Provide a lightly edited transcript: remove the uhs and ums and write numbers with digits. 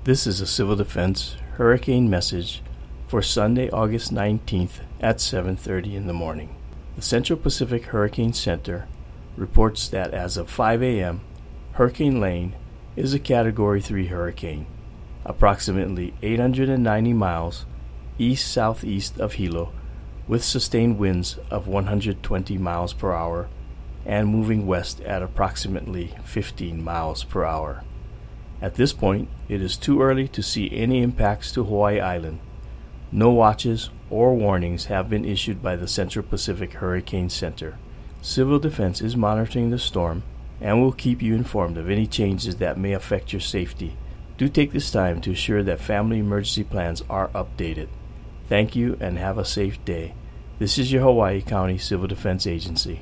This is a Civil Defense hurricane message for Sunday, August 19th at 7:30 in the morning. The Central Pacific Hurricane Center reports that as of 5 a.m., Hurricane Lane is a Category 3 hurricane, approximately 890 miles east-southeast of Hilo, with sustained winds of 120 miles per hour and moving west at approximately 15 miles per hour. At this point, it is too early to see any impacts to Hawaii Island. No watches or warnings have been issued by the Central Pacific Hurricane Center. Civil Defense is monitoring the storm and will keep you informed of any changes that may affect your safety. Do take this time to ensure that family emergency plans are updated. Thank you and have a safe day. This is your Hawaii County Civil Defense Agency.